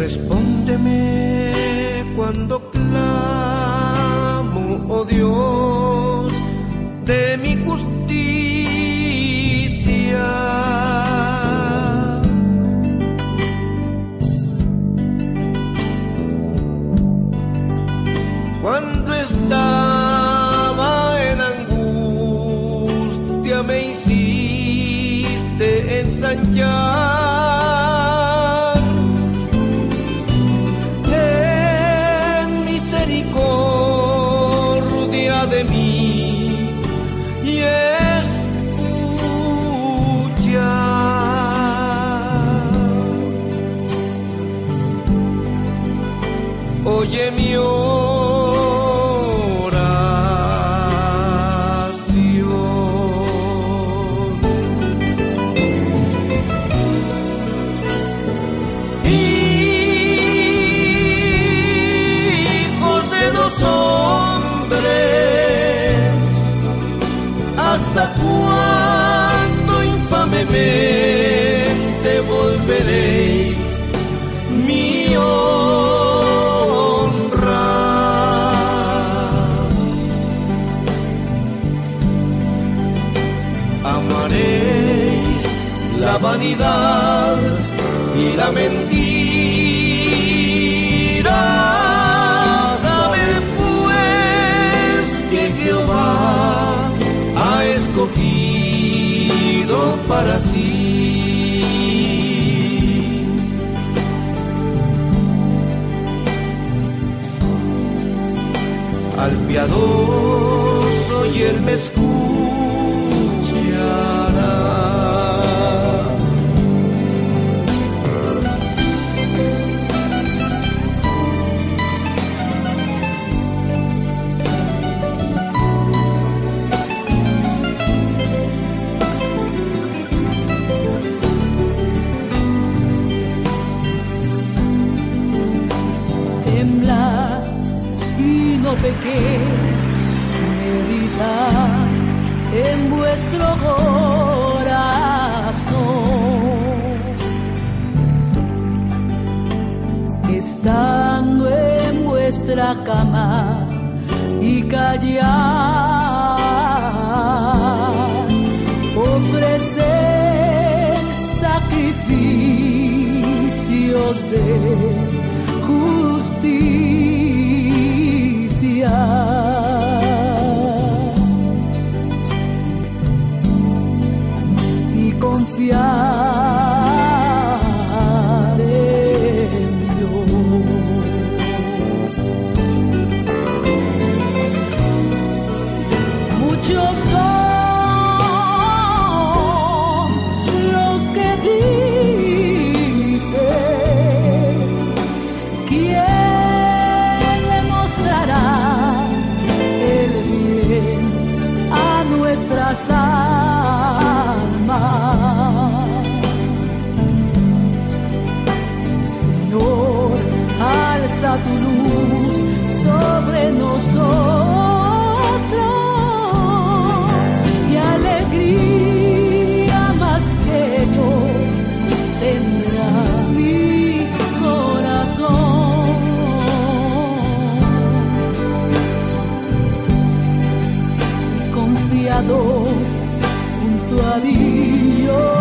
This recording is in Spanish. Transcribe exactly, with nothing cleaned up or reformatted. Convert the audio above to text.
Respóndeme cuando clamo, oh Dios, de mi justicia. Cuando estaba en angustia me hiciste ensanchar. De mí y escucha. Oye mi oración. Hijos de los hombres, ¿hasta cuándo infamemente volveréis mi honra? Amaréis la vanidad y la mentira. Sabed pues que Jehová ha escogido para sí al piadoso y él me escuchará. Pequéis, meditad en vuestro corazón, estando en vuestra cama y callad, ofreced sacrificios de justicia. Y confiar en Dios. Muchos son los que dicen quién le mostrará el bien a nuestras almas. Señor, alza tu luz sobre nosotros y alegría más que ellos tendrá mi corazón. Confiado junto a Dios.